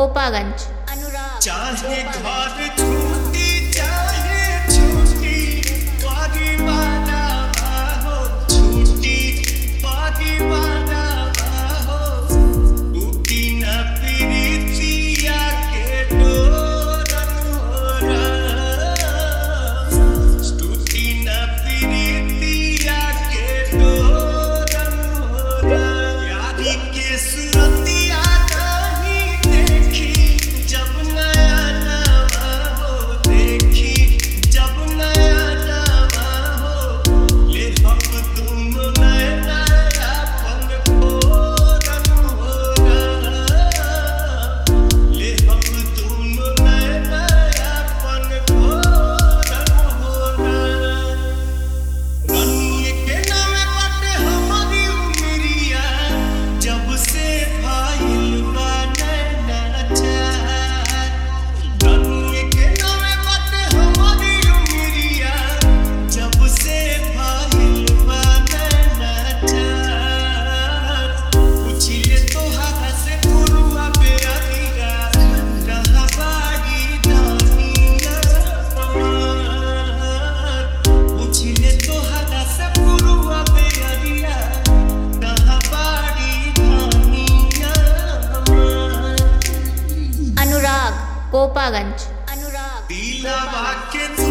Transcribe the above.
कोपागंज। अनुराग चाहे घर छूटी चाहे छूटी परिवाना हो छूटी परिवाना हो टूटी न प्रीतिया के डोरन हो टूटी न प्रीतिया के डोरन हो यारी के सुरतिया नहीं देखी जब नया नवा हो देखी जब नया नवा हो ले हम दोनों नया नया पन फोरन हो ले हम दोनों नया नया पन फोरन हो रनिए के नामे बाटे हमारी उमरिया जब से भाईल बा नैना चार रनिए के नामे बाटे हमारी उमरिया जब से भाईल बा नैना चार पूछिले तोहरा से पुरुआ बेअरिया कहाँ बाड़ी दानिया हमार पूछिले तोहरा से पुरुआ बेअरिया कहाँ बाड़ी दानिया हमार अनुराग कोपागंज। अनुराग दिलवा के